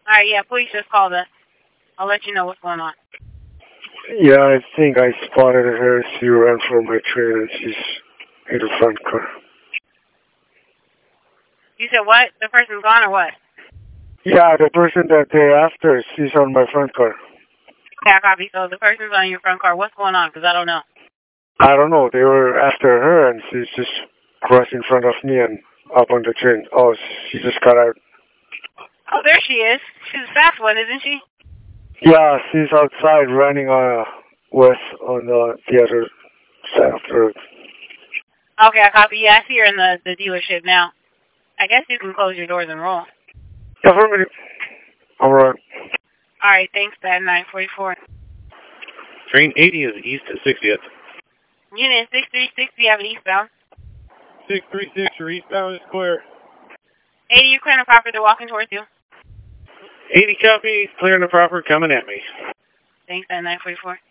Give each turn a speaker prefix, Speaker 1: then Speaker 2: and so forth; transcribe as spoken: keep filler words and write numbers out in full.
Speaker 1: Alright, yeah, police just called us. I'll let you know what's going on.
Speaker 2: Yeah, I think I spotted her. She ran from my train and she's in the front car.
Speaker 1: You said what? The person's gone or what?
Speaker 2: Yeah, the person that they're after, she's on my front car.
Speaker 1: Yeah, copy. So the person's on your front car. What's going on? Because I don't know.
Speaker 2: I don't know. They were after her and she's just crossed in front of me and up on the train. Oh, she just got out.
Speaker 1: Oh, there she is. She's a fast one, isn't she?
Speaker 2: Yeah, she's outside running uh, west on the, the other side of the road.
Speaker 1: Okay, I copy. Yeah, I see her in the, the dealership now. I guess you can close your doors and roll.
Speaker 2: Yeah, for a minute. All right.
Speaker 1: All right, thanks, Dad. nine forty-four.
Speaker 3: Train eighty is east at sixtieth.
Speaker 1: Unit six three six, you have an eastbound.
Speaker 3: six three six, you're eastbound is clear.
Speaker 1: eighty, you're clear and proper. They're walking towards you.
Speaker 3: eighty copy, clear and proper, coming at me.
Speaker 1: Thanks, Dad. nine forty-four.